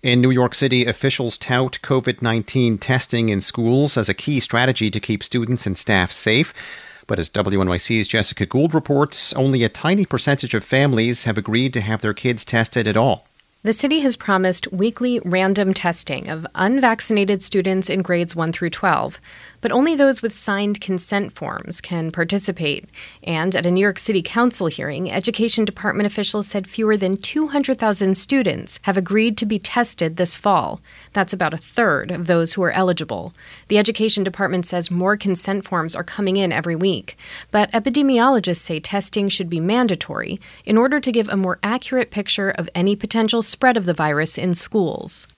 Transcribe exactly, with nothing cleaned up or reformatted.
In New York City, officials tout COVID nineteen testing in schools as a key strategy to keep students and staff safe. But as W N Y C's Jessica Gould reports, only a tiny percentage of families have agreed to have their kids tested at all. The city has promised weekly random testing of unvaccinated students in grades one through twelve, but only those with signed consent forms can participate. And at a New York City Council hearing, Education Department officials said fewer than two hundred thousand students have agreed to be tested this fall. That's about a third of those who are eligible. The Education Department says more consent forms are coming in every week, but epidemiologists say testing should be mandatory in order to give a more accurate picture of any potential spread of the virus in schools.